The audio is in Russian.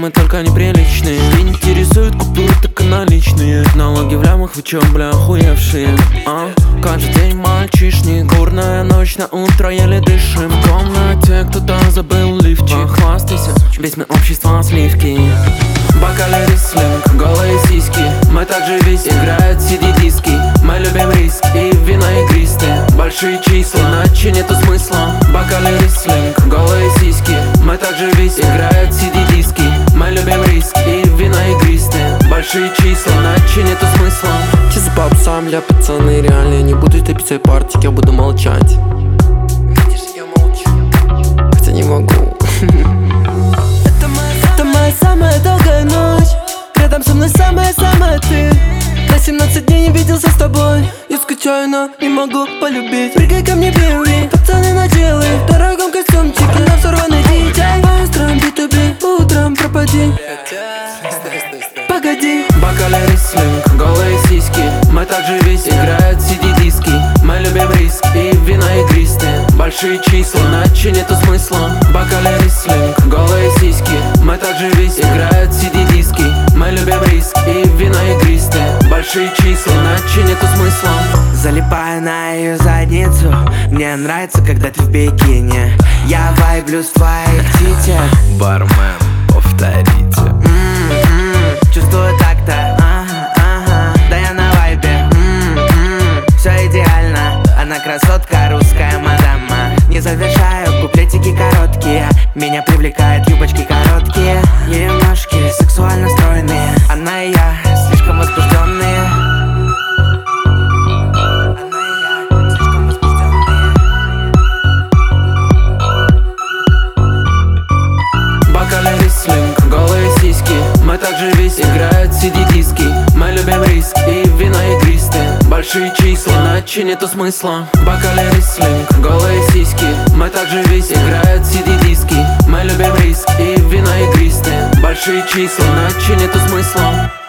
мы только неприличные. Не интересуют купюры, так и наличные. Налоги в лямах, вы чё, бля, охуевшие? Каждый день мальчишник, бурная ночь, на утро еле дышим. В комнате кто-то забыл лифчик. Похвастайся, весь мы общество сливки. Бокале рислинг, голые сиськи. Мы также весь играют CD-диски. Мы любим риск и вина игристые. Большие числа, иначе нету смысла. Бокале рислинг, голые сиськи. Мы также весь играют CD-диски. Мы любим риск и вина игристые. Большие числа, иначе нету смысла. Чисто по псам, я пацаны, реально. Я не буду топить свои партии, я буду молчать. Видишь, я молчу, хотя не могу. Это моя самая долгая ночь. Рядом со мной самая-самая ты. На 17 дней не виделся с тобой. Я скучаю, но не могу полюбить. Прыгай ко мне, белый, пацаны наделай. В дорогом костюмчике, на сорванный диджей. Утром B2B, утром пропади. Погоди. Бокале рислинг, голые сиськи. Мы также весь играют CD-диски. Мы любим риск и вина игристые. Большие числа, иначе нету смысла. Бокале рислинг, голые сиськи. Мы также весь играют CD-диски. Мы любим риск и вина игристые. Большие числа, иначе нету смысла. Залипаю на ее задницу. Мне нравится, когда ты в бикини. Я вайблю с твоих титер. Бармен, повторите. Чувствую так-то, да я на вайбе. Все идеально, она красотка, русская мадама. Не завершаю, куплетики короткие. Меня привлекают юбочки короткие. Ее ножки сексуально стройные. Она и я слишком возбужденные. Бокале рислинг, голые сиськи. Мы также весь играют CD-диски. Мы любим риск и вина игристые. Большие числа, иначе нету смысла. Бокале рислинг, голые сиськи. Мы также весь играют CD-диски. Мы любим риск и вина игристые. Большие числа, иначе нету смысла.